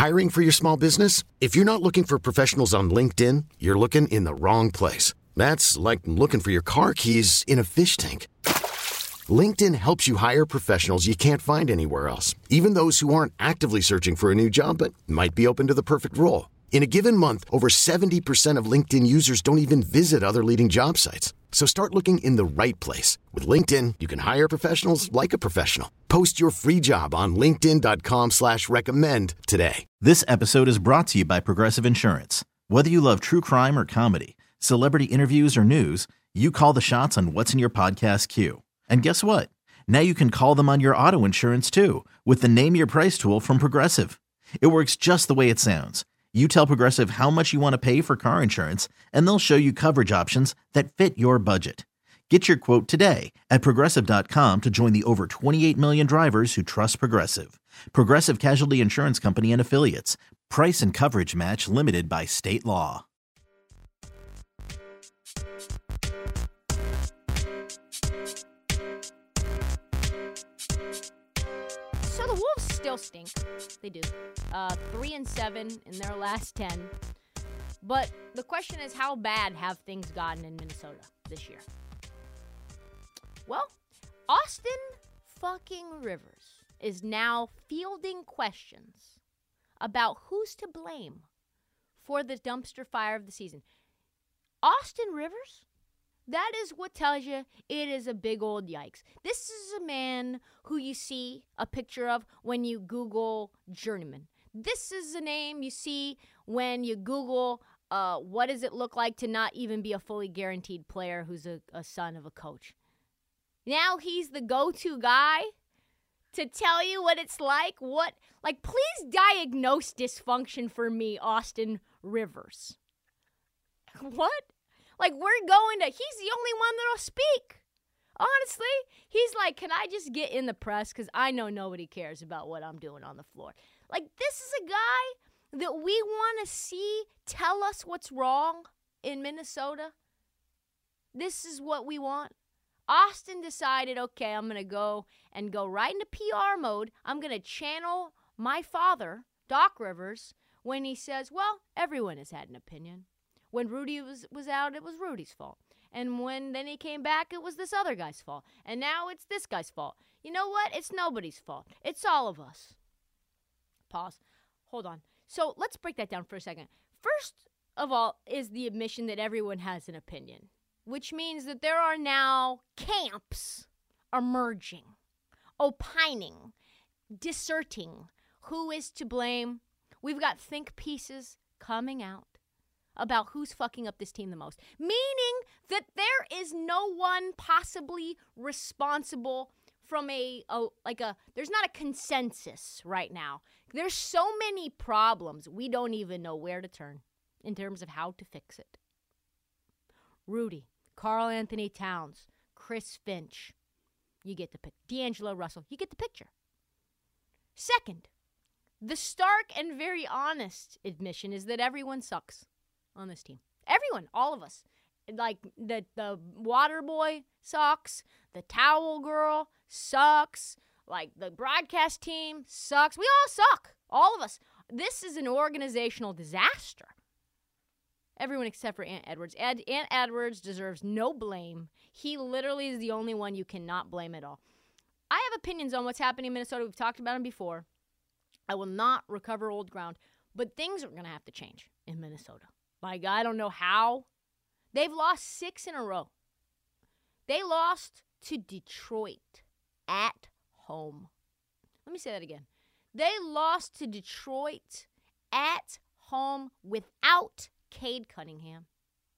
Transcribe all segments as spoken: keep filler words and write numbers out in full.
Hiring for your small business? If you're not looking for professionals on LinkedIn, you're looking in the wrong place. That's like looking for your car keys in a fish tank. LinkedIn helps you hire professionals you can't find anywhere else, even those who aren't actively searching for a new job but might be open to the perfect role. In a given month, over seventy percent of LinkedIn users don't even visit other leading job sites. So start looking in the right place. With LinkedIn, you can hire professionals like a professional. Post your free job on linkedin dot com slash recommend today. This episode is brought to you by Progressive Insurance. Whether you love true crime or comedy, celebrity interviews or news, you call the shots on what's in your podcast queue. And guess what? Now you can call them on your auto insurance too with the Name Your Price tool from Progressive. It works just the way it sounds. You tell Progressive how much you want to pay for car insurance, and they'll show you coverage options that fit your budget. Get your quote today at progressive dot com to join the over twenty-eight million drivers who trust Progressive. Progressive Casualty Insurance Company and Affiliates. Price and coverage match limited by state law. So the Wolves still stink. They do. Uh, three and seven in their last ten. But the question is, how bad have things gotten in Minnesota this year? Well, Austin fucking Rivers is now fielding questions about who's to blame for the dumpster fire of the season. Austin Rivers? That is what tells you it is a big old yikes. This is a man who you see a picture of when you Google journeyman. This is a name you see when you Google uh, what does it look like to not even be a fully guaranteed player who's a, a son of a coach. Now he's the go-to guy to tell you what it's like. What, like, please diagnose dysfunction for me, Austin Rivers. What? Like, we're going to, he's the only one that'll speak. Honestly, he's like, can I just get in the press? Because I know nobody cares about what I'm doing on the floor. Like, this is a guy that we want to see tell us what's wrong in Minnesota. This is what we want. Austin decided, okay, I'm going to go and go right into P R mode. I'm going to channel my father, Doc Rivers, when he says, well, everyone has had an opinion. When Rudy was, was out, it was Rudy's fault. And when then he came back, it was this other guy's fault. And now it's this guy's fault. You know what? It's nobody's fault. It's all of us. Pause. Hold on. So let's break that down for a second. First of all is the admission that everyone has an opinion, which means that there are now camps emerging, opining, disserting who is to blame. We've got think pieces coming out about who's fucking up this team the most, meaning that there is no one possibly responsible from a, a like a, there's not a consensus right now. There's so many problems, we don't even know where to turn in terms of how to fix it. Rudy, Karl Anthony Towns, Chris Finch, you get the picture. D'Angelo Russell, you get the picture. Second, the stark and very honest admission is that everyone sucks on this team. Everyone, all of us. Like, the, the water boy sucks. The towel girl sucks. Like, the broadcast team sucks. We all suck. All of us. This is an organizational disaster. Everyone except for Ant Edwards. Ed, Ant Edwards deserves no blame. He literally is the only one you cannot blame at all. I have opinions on what's happening in Minnesota. We've talked about them before. I will not recover old ground. But things are going to have to change in Minnesota. Like, I don't know how. They've lost six in a row. They lost to Detroit at home. Let me say that again. They lost to Detroit at home without Cade Cunningham.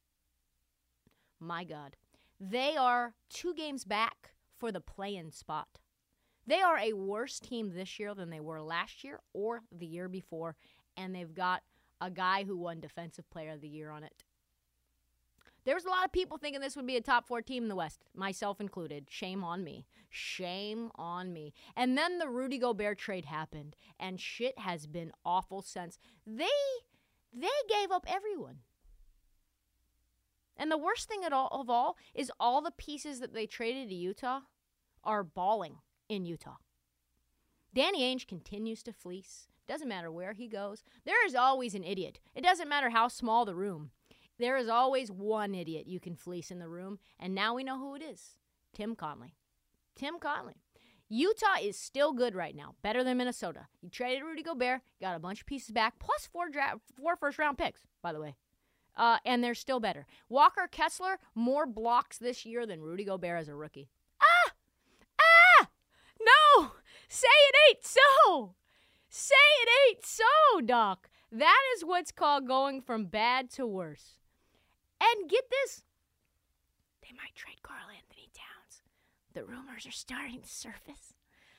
My God. They are two games back for the play-in spot. They are a worse team this year than they were last year or the year before, and they've got a guy who won Defensive Player of the Year on it. There was a lot of people thinking this would be a top four team in the West, myself included. Shame on me. Shame on me. And then the Rudy Gobert trade happened, and shit has been awful since. They they gave up everyone. And the worst thing at all, of all is all the pieces that they traded to Utah are balling in Utah. Danny Ainge continues to fleece. Doesn't matter where he goes. There is always an idiot. It doesn't matter how small the room. There is always one idiot you can fleece in the room, and now we know who it is. Tim Connelly. Tim Connelly. Utah is still good right now, better than Minnesota. You traded Rudy Gobert, got a bunch of pieces back, plus four, dra- four first-round picks, by the way. Uh, and they're still better. Walker Kessler, more blocks this year than Rudy Gobert as a rookie. Ah! Ah! No! Say it ain't so! Say it ain't so, Doc. That is what's called going from bad to worse. And get this. They might trade Karl Anthony Towns. The rumors are starting to surface.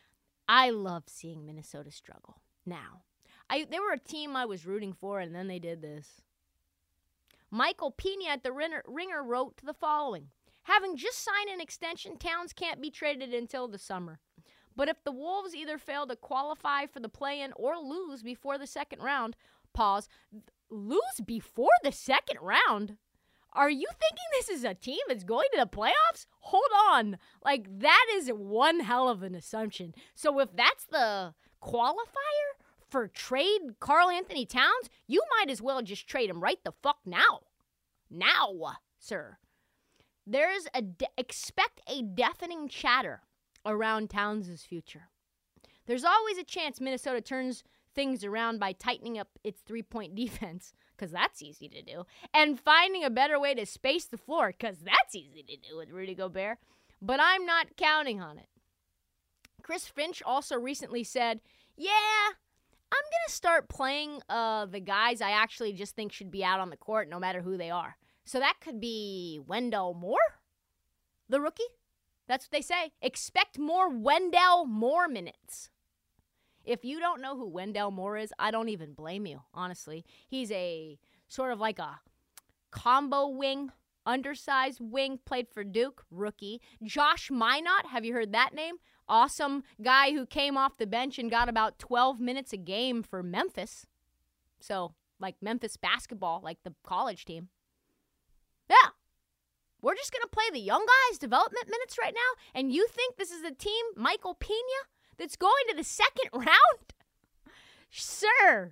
I love seeing Minnesota struggle. Now, I they were a team I was rooting for, and then they did this. Michael Pena at the Ringer wrote the following. Having just signed an extension, Towns can't be traded until the summer. But if the Wolves either fail to qualify for the play-in or lose before the second round, pause, lose before the second round? Are you thinking this is a team that's going to the playoffs? Hold on. Like, that is one hell of an assumption. So if that's the qualifier for trade Karl Anthony Towns, you might as well just trade him right the fuck now. Now, sir. There's a de- expect a deafening chatter around Towns' future. There's always a chance Minnesota turns things around by tightening up its three-point defense, because that's easy to do, and finding a better way to space the floor, because that's easy to do with Rudy Gobert. But I'm not counting on it. Chris Finch also recently said, yeah, I'm going to start playing uh, the guys I actually just think should be out on the court, no matter who they are. So that could be Wendell Moore, the rookie. That's what they say. Expect more Wendell Moore minutes. If you don't know who Wendell Moore is, I don't even blame you, honestly. He's a sort of like a combo wing, undersized wing, played for Duke, rookie. Josh Minot, have you heard that name? Awesome guy who came off the bench and got about twelve minutes a game for Memphis. So, like Memphis basketball, like the college team. Yeah. We're just going to play the young guys' development minutes right now, and you think this is a team, Michael Pena, that's going to the second round? Sir.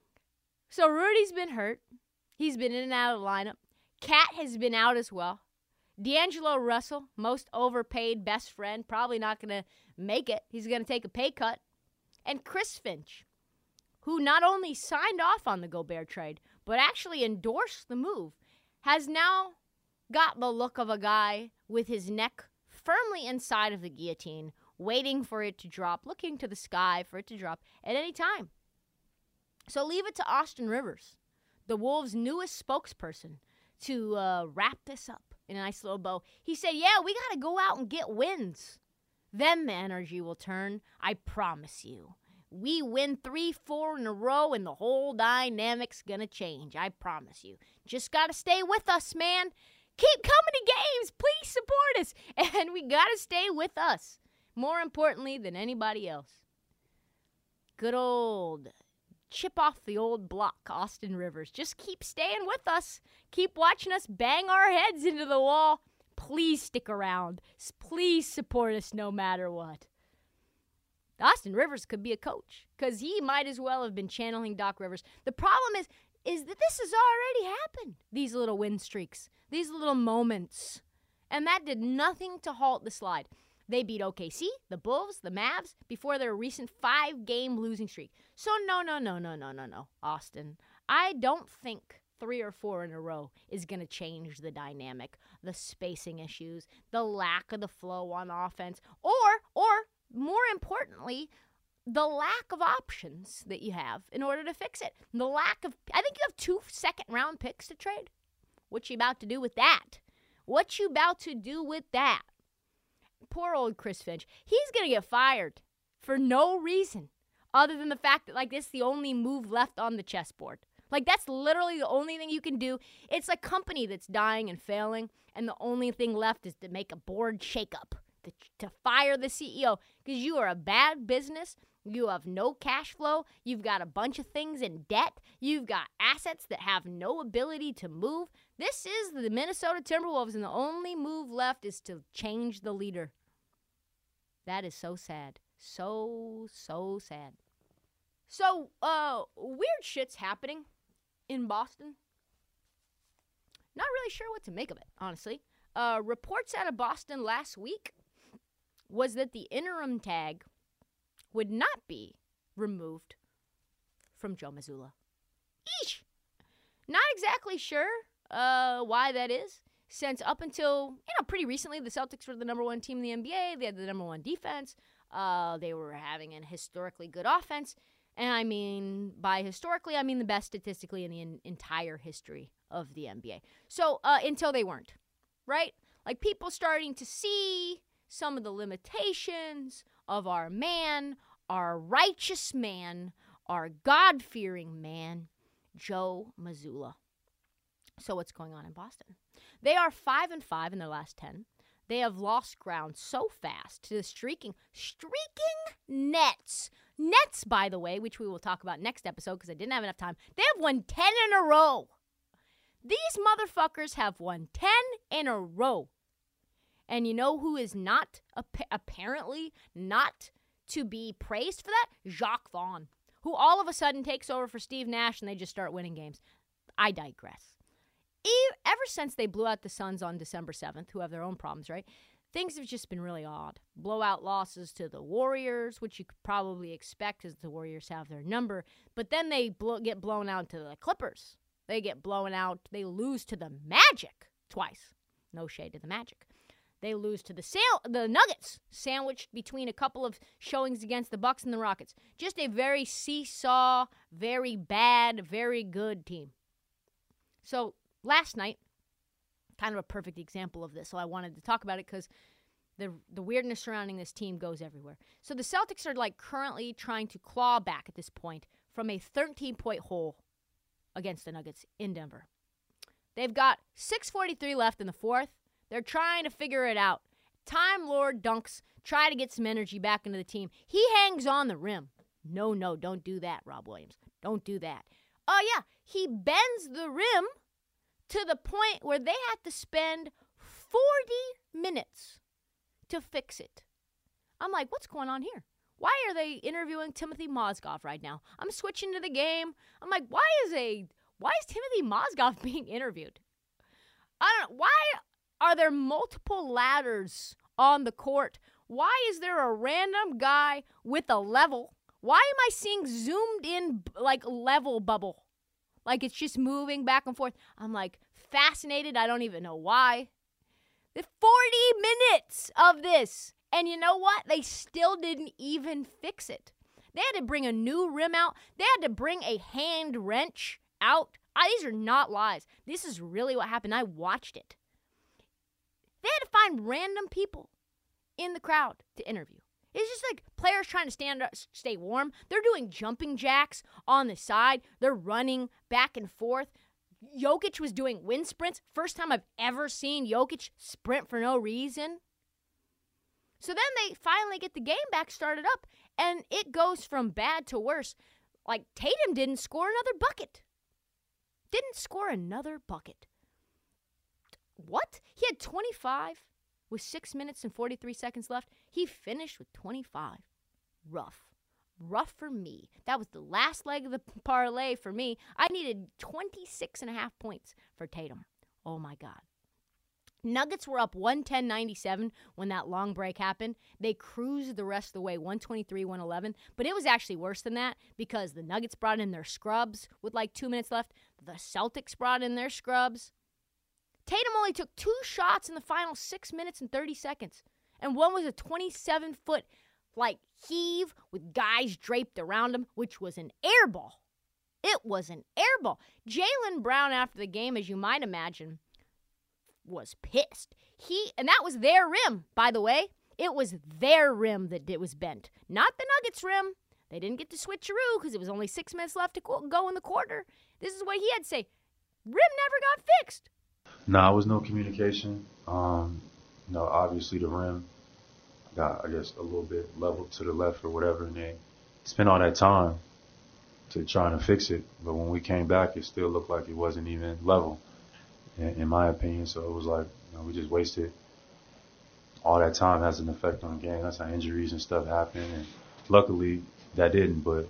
So Rudy's been hurt. He's been in and out of the lineup. Cat has been out as well. D'Angelo Russell, most overpaid best friend, probably not going to make it. He's going to take a pay cut. And Chris Finch, who not only signed off on the Gobert trade, but actually endorsed the move, has now got the look of a guy with his neck firmly inside of the guillotine, waiting for it to drop, looking to the sky for it to drop at any time. So leave it to Austin Rivers, the Wolves' newest spokesperson, to uh, wrap this up in a nice little bow. He said, yeah, we got to go out and get wins. Then the energy will turn, I promise you. We win three, four in a row, and the whole dynamic's going to change. I promise you. Just got to stay with us, man. Keep coming to games. Please support us. And we got to stay with us. More importantly than anybody else. Good old chip off the old block, Austin Rivers. Just keep staying with us. Keep watching us bang our heads into the wall. Please stick around. Please support us no matter what. Austin Rivers could be a coach because he might as well have been channeling Doc Rivers. The problem is, is that this has already happened, these little win streaks, these little moments. And that did nothing to halt the slide. They beat O K C, the Bulls, the Mavs before their recent five-game losing streak. So no, no, no, no, no, no, no, Austin. I don't think three or four in a row is going to change the dynamic, the spacing issues, the lack of the flow on offense, or, or more importantly, the lack of options that you have in order to fix it. The lack of, I think you have two second-round picks to trade. What you about to do with that? What you about to do with that? Poor old Chris Finch. He's going to get fired for no reason other than the fact that, like, this is the only move left on the chessboard. Like, that's literally the only thing you can do. It's a company that's dying and failing, and the only thing left is to make a board shakeup, to, to fire the C E O, because you are a bad business. You have no cash flow. You've got a bunch of things in debt. You've got assets that have no ability to move. This is the Minnesota Timberwolves, and the only move left is to change the leader. That is so sad. So, so sad. So, uh, weird shit's happening in Boston. Not really sure what to make of it, honestly. Uh, reports out of Boston last week was that the interim tag would not be removed from Joe Mazzulla. Eesh! Not exactly sure uh, why that is, since up until, you know, pretty recently, the Celtics were the number one team in the N B A. They had the number one defense. Uh, they were having an historically good offense. And I mean, by historically, I mean the best statistically in the in- entire history of the N B A. So, uh, until they weren't, right? Like, people starting to see some of the limitations of our man, our righteous man, our God-fearing man, Joe Mazzulla. So what's going on in Boston? They are five and five in their last ten. They have lost ground so fast to the streaking, streaking Nets. Nets, by the way, which we will talk about next episode because I didn't have enough time. They have won ten in a row. These motherfuckers have won ten in a row. And you know who is not, apparently, not to be praised for that? Jacques Vaughn, who all of a sudden takes over for Steve Nash and they just start winning games. I digress. Ever since they blew out the Suns on December seventh, who have their own problems, right? Things have just been really odd. Blowout losses to the Warriors, which you could probably expect because the Warriors have their number. But then they blow, get blown out to the Clippers. They get blown out. They lose to the Magic twice. No shade to the Magic. They lose to the Sal- the Nuggets, sandwiched between a couple of showings against the Bucks and the Rockets. Just a very seesaw, very bad, very good team. So last night, kind of a perfect example of this, so I wanted to talk about it because the the weirdness surrounding this team goes everywhere. So the Celtics are like currently trying to claw back at this point from a thirteen-point hole against the Nuggets in Denver. They've got six forty-three left in the fourth. They're trying to figure it out. Time Lord dunks, try to get some energy back into the team. He hangs on the rim. No, no, don't do that, Rob Williams. Don't do that. Oh, yeah, he bends the rim to the point where they had to spend forty minutes to fix it. I'm like, what's going on here? Why are they interviewing Timothy Mozgov right now? I'm switching to the game. I'm like, why is a why is Timothy Mozgov being interviewed? I don't know. Why are there multiple ladders on the court? Why is there a random guy with a level? Why am I seeing zoomed in like level bubble? Like it's just moving back and forth. I'm like fascinated. I don't even know why. The forty minutes of this. And you know what? They still didn't even fix it. They had to bring a new rim out. They had to bring a hand wrench out. I, these are not lies. This is really what happened. I watched it. They had to find random people in the crowd to interview. It's just like players trying to stand up, stay warm. They're doing jumping jacks on the side. They're running back and forth. Jokic was doing wind sprints. First time I've ever seen Jokic sprint for no reason. So then they finally get the game back started up, and it goes from bad to worse. Like, Tatum didn't score another bucket. Didn't score another bucket. What? He had twenty-five with six minutes and forty-three seconds left. He finished with twenty-five. Rough. Rough for me. That was the last leg of the parlay for me. I needed twenty-six and a half points for Tatum. Oh, my God. Nuggets were up one ten ninety-seven when that long break happened. They cruised the rest of the way, one twenty-three one eleven. But it was actually worse than that because the Nuggets brought in their scrubs with like two minutes left. The Celtics brought in their scrubs. Tatum only took two shots in the final six minutes and thirty seconds. And one was a twenty-seven foot like heave with guys draped around him, which was an air ball. It was an air ball. Jaylen Brown, after the game, as you might imagine, was pissed. He and that was their rim, by the way. It was their rim that it was bent, not the Nuggets' rim. They didn't get to switcheroo because it was only six minutes left to go in the quarter. This is what he had to say. Rim never got fixed. No, nah, it was no communication. Um, you know, obviously the rim got, I guess, a little bit leveled to the left or whatever, and they spent all that time to trying to fix it. But when we came back, it still looked like it wasn't even level, in, in my opinion. So it was like, you know, we just wasted all that time. Has an effect on the game. That's how injuries and stuff happen. And luckily that didn't. But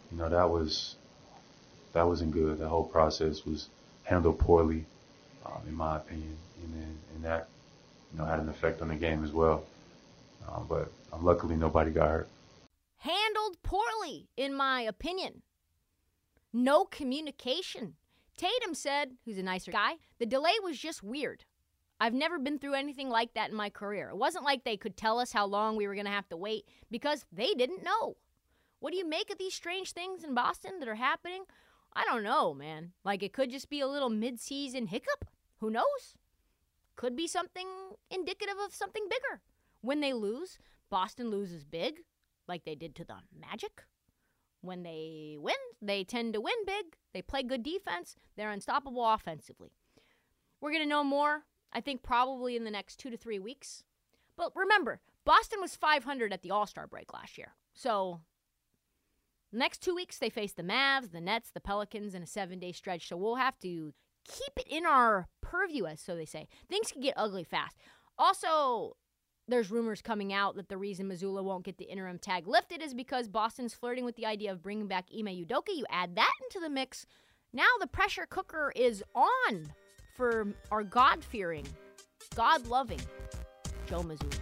you know, that was that wasn't good. The whole process was handled poorly, um, in my opinion, and then and that you know had an effect on the game as well. Um, but um, luckily, nobody got hurt. Handled poorly, in my opinion. No communication. Tatum said, who's a nicer guy, the delay was just weird. I've never been through anything like that in my career. It wasn't like they could tell us how long we were going to have to wait because they didn't know. What do you make of these strange things in Boston that are happening? I don't know, man. Like, it could just be a little mid-season hiccup. Who knows? Could be something indicative of something bigger. When they lose, Boston loses big, like they did to the Magic. When they win, they tend to win big. They play good defense. They're unstoppable offensively. We're going to know more, I think, probably in the next two to three weeks. But remember, Boston was five hundred at the All-Star break last year. So next two weeks, they face the Mavs, the Nets, the Pelicans in a seven-day stretch. So we'll have to keep it in our purview, as so they say. Things can get ugly fast. Also, there's rumors coming out that the reason Mazzulla won't get the interim tag lifted is because Boston's flirting with the idea of bringing back Ime Udoka. You add that into the mix. Now the pressure cooker is on for our God-fearing, God-loving Joe Mazzulla.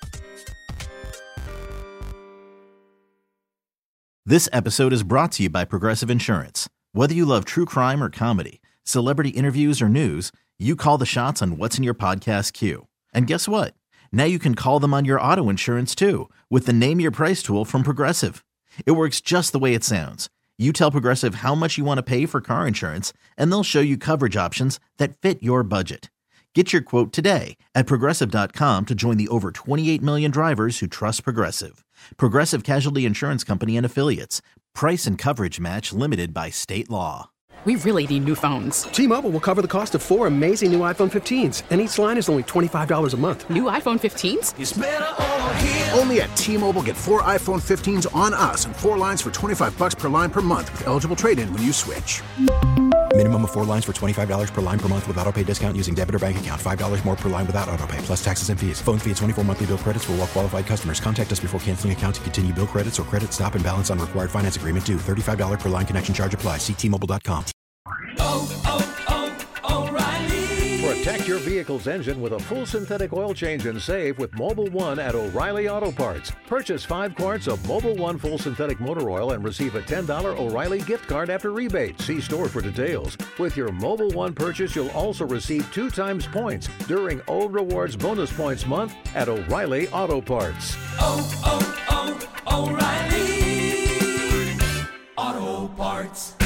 This episode is brought to you by Progressive Insurance. Whether you love true crime or comedy, celebrity interviews or news, you call the shots on what's in your podcast queue. And guess what? Now you can call them on your auto insurance too with the Name Your Price tool from Progressive. It works just the way it sounds. You tell Progressive how much you want to pay for car insurance, and they'll show you coverage options that fit your budget. Get your quote today at Progressive dot com to join the over twenty-eight million drivers who trust Progressive. Progressive Casualty Insurance Company and Affiliates. Price and coverage match limited by state law. We really need new phones. T-Mobile will cover the cost of four amazing new iPhone fifteens, and each line is only twenty-five dollars a month. New iPhone fifteens? It's better over here. Only at T-Mobile, get four iPhone fifteens on us and four lines for twenty-five bucks per line per month with eligible trade-in when you switch. Minimum of four lines for twenty-five dollars per line per month with autopay discount using debit or bank account. five dollars more per line without autopay, plus taxes and fees. Phone fee at twenty-four monthly bill credits for well-qualified customers. Contact us before canceling account to continue bill credits or credit stop and balance on required finance agreement due. thirty-five dollars per line connection charge applies. See T Mobile dot com. Oh, oh, oh, O'Reilly. Protect your vehicle's engine with a full synthetic oil change and save with Mobil One at O'Reilly Auto Parts. Purchase five quarts of Mobil One full synthetic motor oil and receive a ten dollars O'Reilly gift card after rebate. See store for details. With your Mobil One purchase, you'll also receive two times points during O Rewards Bonus Points Month at O'Reilly Auto Parts. Oh, oh, oh, O'Reilly Auto Parts.